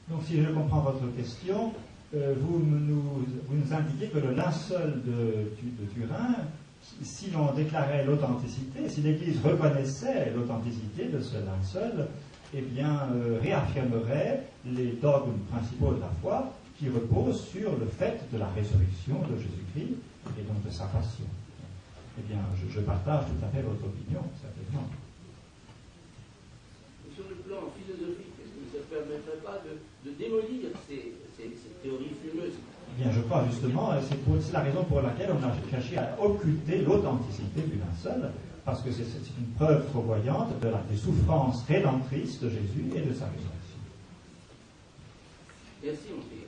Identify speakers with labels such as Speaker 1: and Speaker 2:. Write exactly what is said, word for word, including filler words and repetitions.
Speaker 1: Donc, si je comprends votre question, euh, vous, nous, vous nous indiquez que le linceul de, de Turin, si l'on déclarait l'authenticité, si l'Église reconnaissait l'authenticité de ce linceul, eh bien, euh, réaffirmerait les dogmes principaux de la foi qui reposent sur le fait de la résurrection de Jésus-Christ et donc de sa passion. Eh bien, je, je partage tout à fait votre opinion, certainement.
Speaker 2: Sur le plan philosophique, est-ce que ça ne permettrait pas de, de démolir ces, ces, ces théories fumeuses?
Speaker 1: Eh bien, je crois justement, c'est, pour, c'est la raison pour laquelle on a cherché à occulter l'authenticité du linceul, parce que c'est, c'est une preuve trop voyante de la, des souffrances rédemptrices de Jésus et de sa résurrection.
Speaker 2: Merci, mon fils.